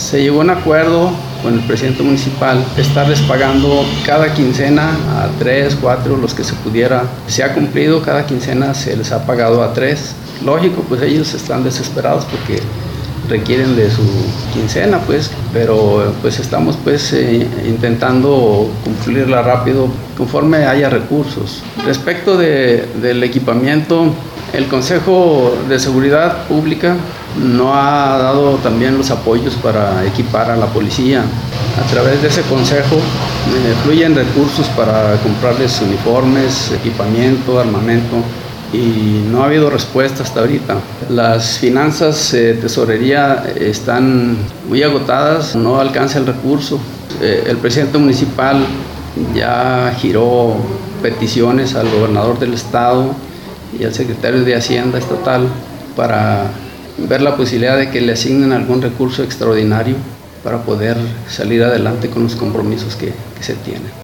Se llegó a un acuerdo con el presidente municipal de estarles pagando cada quincena a 3, 4, los que se pudiera. Se ha cumplido, cada quincena se les ha pagado a 3. Lógico, pues ellos están desesperados porque requieren de su quincena, pues, pero pues estamos pues intentando cumplirla rápido conforme haya recursos. Respecto del equipamiento, el Consejo de Seguridad Pública no ha dado también los apoyos para equipar a la policía. A través de ese consejo fluyen recursos para comprarles uniformes, equipamiento, armamento, y no ha habido respuesta hasta ahorita. Las finanzas de tesorería están muy agotadas, no alcanza el recurso. El presidente municipal ya giró peticiones al gobernador del estado y al secretario de Hacienda estatal para ver la posibilidad de que le asignen algún recurso extraordinario para poder salir adelante con los compromisos que se tienen.